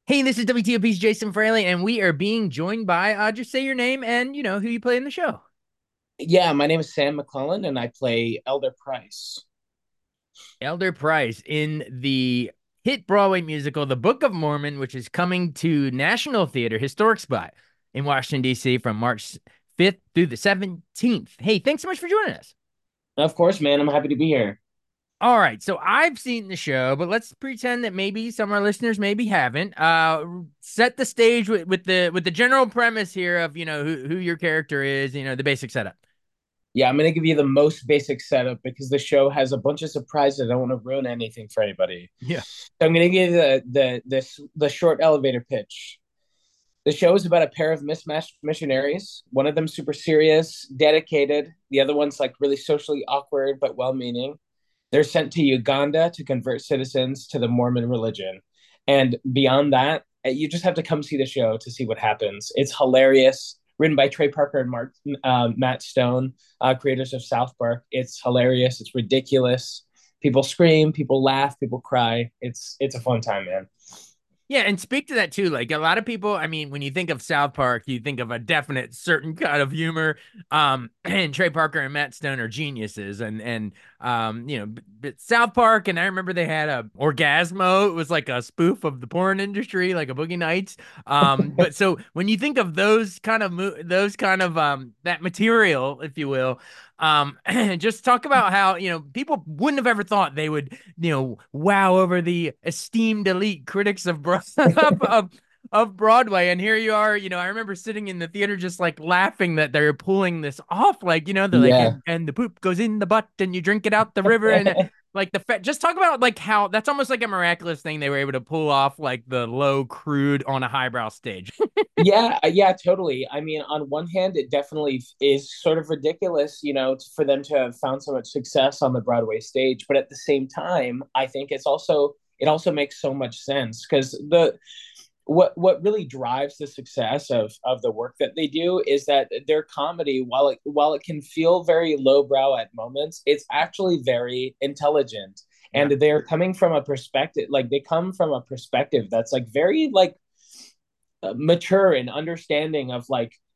Hey, this is WTOP's Jason Fraley, and we are being joined by just say your name and who you play in the show. Yeah, my name is Sam McClellan, and I play Elder Price. Elder Price in the hit Broadway musical The Book of Mormon, which is coming to National Theater Historic Spot in Washington, D.C. from March 5th through the 17th. Hey, thanks so much for joining us. Of course, man, I'm happy to be here. All right, so I've seen the show, but let's pretend that maybe some of our listeners maybe haven't. Set the stage with the general premise here of who your character is, the basic setup. Yeah, I'm gonna give you the most basic setup because the show has a bunch of surprises. I don't want to ruin anything for anybody. Yeah. So I'm gonna give you the short elevator pitch. The show is about a pair of mismatched missionaries. One of them super serious, dedicated. The other one's like really socially awkward but well-meaning. They're sent to Uganda to convert citizens to the Mormon religion. And beyond that, you just have to come see the show to see what happens. It's hilarious. Written by Trey Parker and Matt Stone, creators of South Park. It's hilarious. It's ridiculous. People scream, people laugh, people cry. It's a fun time, man. Yeah, and speak to that too. Like a lot of people, I mean, when you think of South Park, you think of a definite certain kind of humor. And Trey Parker and Matt Stone are geniuses. But South Park, and I remember they had a Orgasmo. It was like a spoof of the porn industry, like a Boogie Nights. But so when you think of those kind of that material, if you will, just talk about how people wouldn't have ever thought they would wow over the esteemed elite critics of of Broadway. And here you are, I remember sitting in the theater just like laughing that they're pulling this off. Like, they're like, Yeah. and the poop goes in the butt and you drink it out the river. And like just talk about like how that's almost like a miraculous thing they were able to pull off like the low crude on a highbrow stage. Yeah, totally. I mean, on one hand, it definitely is sort of ridiculous, for them to have found so much success on the Broadway stage. But at the same time, I think it also makes so much sense because what really drives the success of the work that they do is that their comedy, while it can feel very lowbrow at moments, it's actually very intelligent. Yeah. And they're coming from a perspective, like they come from a perspective that's like very like mature and understanding of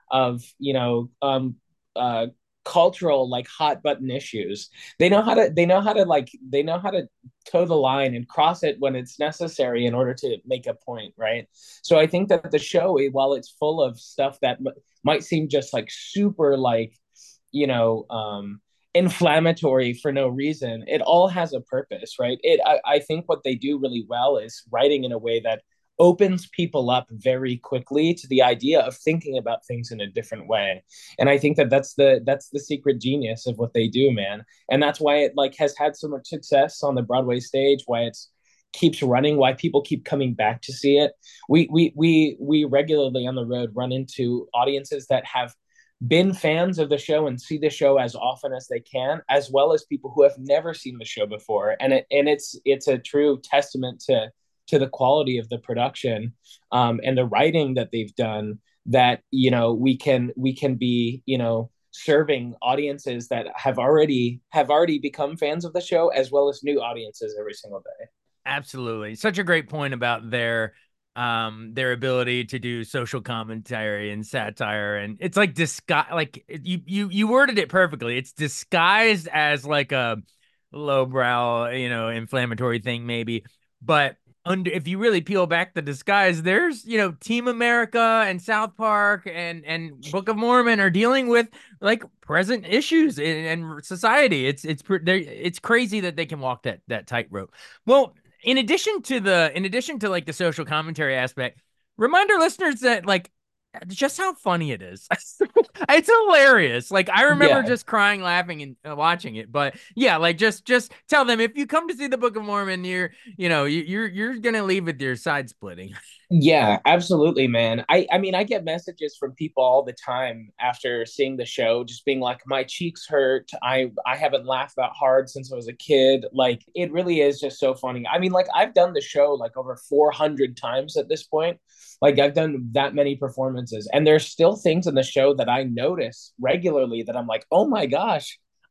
uh cultural like hot button issues. They know how to toe the line and cross it when it's necessary in order to make a point, right? So I think that the show, while it's full of stuff that might seem just like super like you know inflammatory for no reason, it all has a purpose, right? I think what they do really well is writing in a way that opens people up very quickly to the idea of thinking about things in a different way. And I think that that's the secret genius of what they do, man. And that's why it like has had so much success on the Broadway stage, why it's keeps running, why people keep coming back to see it. We regularly on the road run into audiences that have been fans of the show and see the show as often as they can, as well as people who have never seen the show before. And it's a true testament to the quality of the production, and the writing that they've done, that we can be serving audiences that have already become fans of the show, as well as new audiences every single day. Absolutely. Such a great point about their ability to do social commentary and satire, and it's like disguise, like you worded it perfectly. It's disguised as like a lowbrow, inflammatory thing maybe, but under if you really peel back the disguise, there's, Team America and South Park and Book of Mormon are dealing with like present issues in society. It's crazy that they can walk that tightrope. Well, in addition to like the social commentary aspect, remind our listeners that like just how funny it is. It's hilarious. Like I remember Yeah. just crying, laughing, and watching it. But yeah, like just tell them if you come to see the Book of Mormon, you're gonna leave with your side splitting. Yeah, absolutely, man. I mean, I get messages from people all the time after seeing the show, just being like, my cheeks hurt. I haven't laughed that hard since I was a kid. Like, it really is just so funny. I mean, like, I've done the show like over 400 times at this point. Like, I've done that many performances, and there's still things in the show that I notice regularly that I'm like, oh my gosh,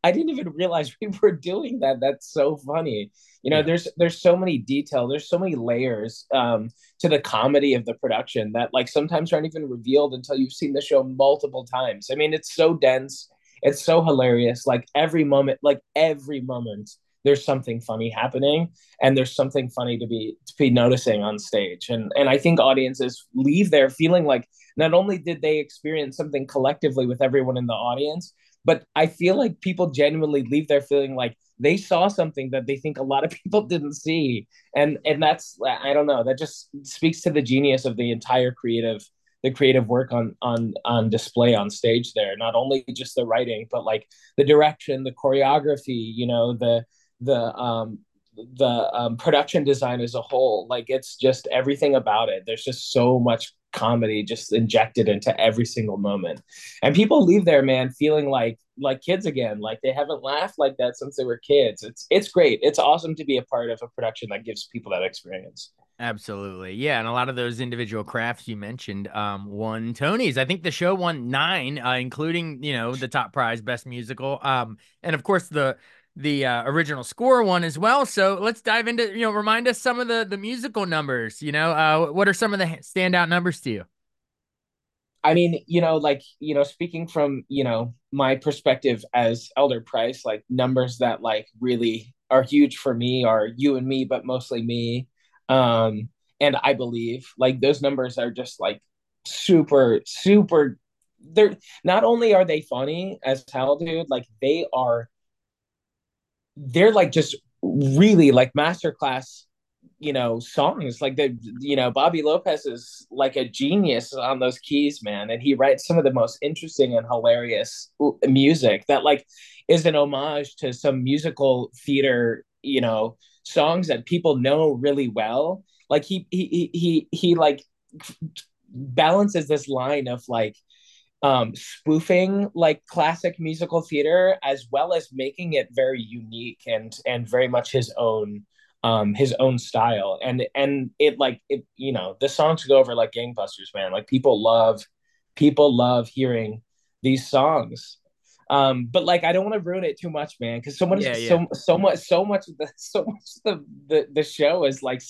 I didn't even realize we were doing that. That's so funny. You know, Yeah. there's so many detail, there's so many layers to the comedy of the production that like sometimes aren't even revealed until you've seen the show multiple times. I mean, it's so dense, it's so hilarious. Like every moment, there's something funny happening, and there's something funny to be noticing on stage. And I think audiences leave there feeling like not only did they experience something collectively with everyone in the audience, but I feel like people genuinely leave there feeling like they saw something that they think a lot of people didn't see. And that's, I don't know, that just speaks to the genius of the entire creative work on display on stage there. Not only just the writing, but like the direction, the choreography, you know, the production design as a whole. Like it's just everything about it. There's just so much comedy just injected into every single moment, and people leave there, man, feeling like kids again, like they haven't laughed like that since they were kids. It's great. It's awesome to be a part of a production that gives people that experience. Absolutely. Yeah. And a lot of those individual crafts you mentioned won Tonys. I think the show won 9, including, the top prize, Best Musical. And of course the original score one as well. So let's dive into, remind us some of the musical numbers. What are some of the standout numbers to you? I mean, speaking from, my perspective as Elder Price, like numbers that like really are huge for me are You and Me, but mostly Me. Um, and I Believe, like those numbers are just like super, super. They're not only are they funny as hell, dude, like they're like just really like masterclass, songs. Like Bobby Lopez is like a genius on those keys, man, and he writes some of the most interesting and hilarious music that like is an homage to some musical theater, songs that people know really well. Like he like balances this line of like spoofing like classic musical theater as well as making it very unique and very much his own style. And it like it, the songs go over like gangbusters, man. Like people love hearing these songs. But like I don't want to ruin it too much, man, because Yeah, yeah. so much of the show is like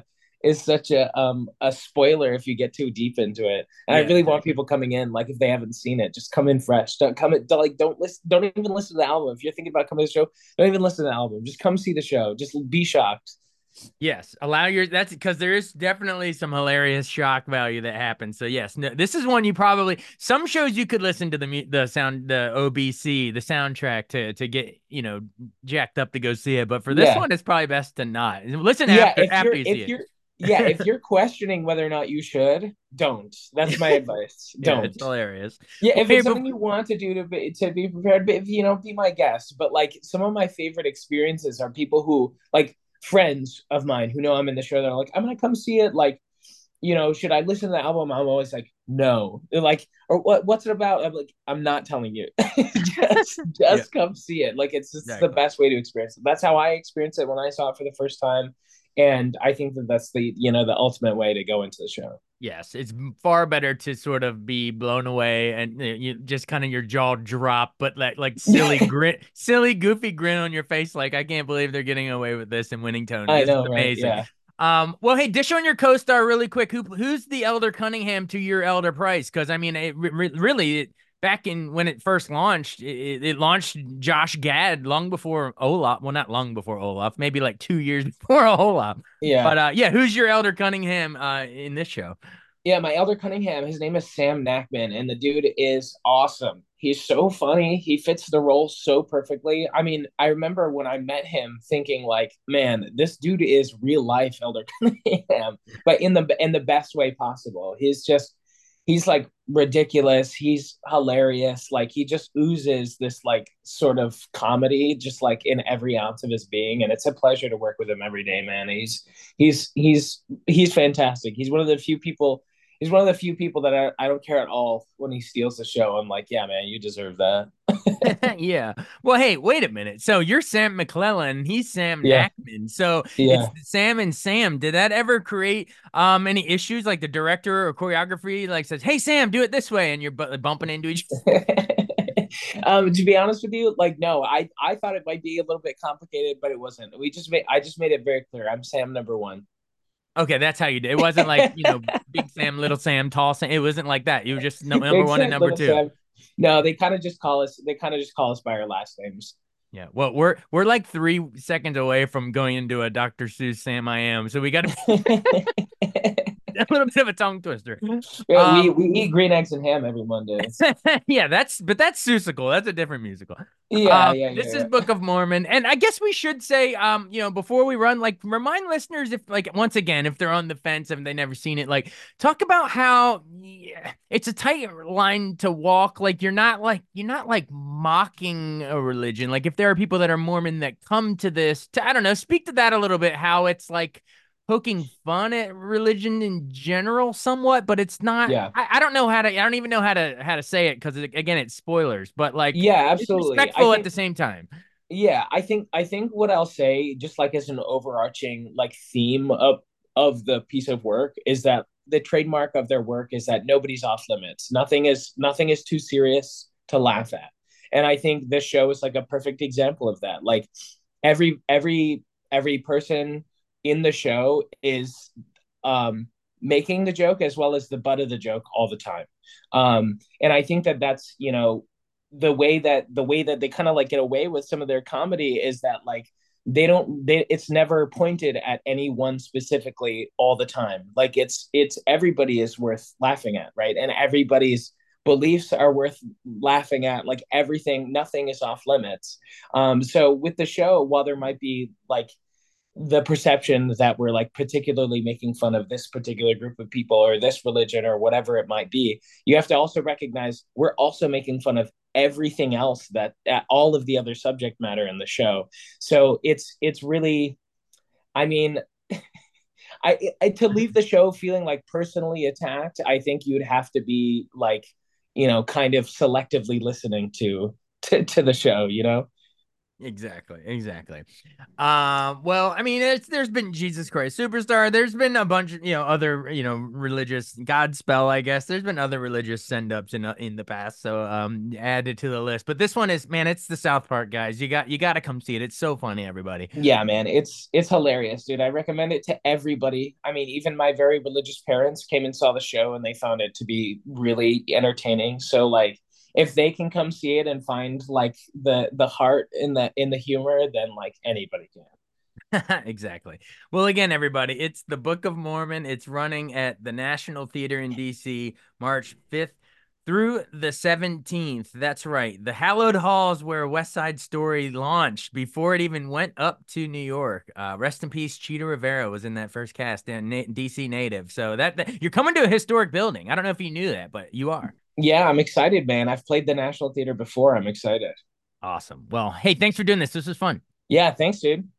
such a spoiler if you get too deep into it. And I Yeah, really want exactly. people coming in, like if they haven't seen it, just come in fresh. Don't come in, don't listen, don't even listen to the album. If you're thinking about coming to the show, don't even listen to the album. Just come see the show. Just be shocked. Yes, that's because there is definitely some hilarious shock value that happens. So yes, no, this is one you probably some shows you could listen to the OBC, the soundtrack to get, jacked up to go see it. But for this Yeah. one, it's probably best to not listen Yeah, after you see if it. you're questioning whether or not you should, don't. That's my advice. Yeah, it's Don't. hilarious. Yeah, Well, if hey, it's something you want to do to be prepared, but if be my guest. But like some of my favorite experiences are people who like friends of mine who know I'm in the show. They're like, I'm gonna come see it. Like, should I listen to the album? I'm always like, no. They're like, or what's it about? I'm like, I'm not telling you. just yeah, just come see it. Like it's the exactly. best way to experience it. That's how I experienced it when I saw it for the first time. And I think that that's the ultimate way to go into the show. Yes, it's far better to sort of be blown away and you just kind of your jaw drop, but like silly grin, silly goofy grin on your face, like I can't believe they're getting away with this and winning Tony. I This is know, right? amazing. Yeah. Well, hey, dish on your co-star really quick. Who's the Elder Cunningham to your Elder Price? Because I mean, really, back in when it first launched, it launched Josh Gad long before Olaf. Well, not long before Olaf, maybe like 2 years before Olaf. Yeah. But yeah, who's your Elder Cunningham in this show? Yeah, my Elder Cunningham, his name is Sam Nakman, and the dude is awesome. He's so funny. He fits the role so perfectly. I mean, I remember when I met him thinking like, man, this dude is real life Elder Cunningham, but in the best way possible. He's like ridiculous. He's hilarious. Like he just oozes this like sort of comedy just like in every ounce of his being, and it's a pleasure to work with him every day, man. He's fantastic. He's one of the few people that I don't care at all when he steals the show. I'm like, yeah, man, you deserve that. Yeah. Well, hey, wait a minute. So you're Sam McClellan, he's Sam Yeah, Nakman. So it's yeah. Sam and Sam. Did that ever create any issues like the director or choreography like says, "Hey Sam, do it this way," and you're bumping into each To be honest with you, like no, I thought it might be a little bit complicated, but it wasn't. I just made it very clear. I'm Sam number one. Okay, that's how you did. It wasn't like, Big Sam, Little Sam, Tall Sam. It wasn't like that. You were just number Big one and Sam, number little two. Sam. No, they kind of just call us. They kind of just call us by our last names. Yeah. Well, we're like 3 seconds away from going into a Dr. Seuss Sam I Am. So we got to a little bit of a tongue twister. Yeah, we Um, we eat green eggs and ham every Monday. yeah, that's Seussical. That's a different musical. Yeah, yeah, This yeah, is yeah. Book of Mormon, and I guess we should say, before we run, like, remind listeners if, like, once again, if they're on the fence and they never seen it, like, talk about how yeah, it's a tight line to walk. Like, you're not like mocking a religion. Like, if there are people that are Mormon that come to this, I don't know, speak to that a little bit. How it's like poking fun at religion in general somewhat, but it's not. Yeah. I don't know how to. I don't even know how to say it because again, it's spoilers. But like, Yeah, it's absolutely. I respectful at think the same time. yeah, I think what I'll say, just like as an overarching like theme of the piece of work, is that the trademark of their work is that nobody's off limits. Nothing is too serious to laugh at. And I think this show is like a perfect example of that. Like every person in the show is um making the joke as well as the butt of the joke all the time. And I think that that's, the way that they kind of like get away with some of their comedy is that like it's never pointed at anyone specifically all the time. Like it's everybody is worth laughing at, right? And everybody's beliefs are worth laughing at. Like everything, nothing is off limits. So with the show, while there might be like the perception that we're like particularly making fun of this particular group of people or this religion or whatever it might be, you have to also recognize we're also making fun of everything else, that all of the other subject matter in the show. So it's really, I mean, to leave the show feeling like personally attacked, I think you'd have to be like, kind of selectively listening to the show. Exactly, exactly. Well, I mean, there's been Jesus Christ Superstar. There's been a bunch of other religious Godspell. I guess there's been other religious send ups in the past. So added to the list. But this one is, man, it's the South Park guys. You got to come see it. It's so funny, everybody. Yeah, man, it's hilarious, dude. I recommend it to everybody. I mean, even my very religious parents came and saw the show and they found it to be really entertaining. So like if they can come see it and find like the heart in the humor, then like anybody can. Exactly. Well, again, everybody, it's the Book of Mormon. It's running at the National Theater in DC, March 5th through the 17th. That's right. The hallowed halls where West Side Story launched before it even went up to New York. Rest in peace, Cheetah Rivera was in that first cast, and DC native. So that you're coming to a historic building. I don't know if you knew that, but you are. Yeah, I'm excited, man. I've played the National Theater before. I'm excited. Awesome. Well, hey, thanks for doing this. This was fun. Yeah, thanks, dude.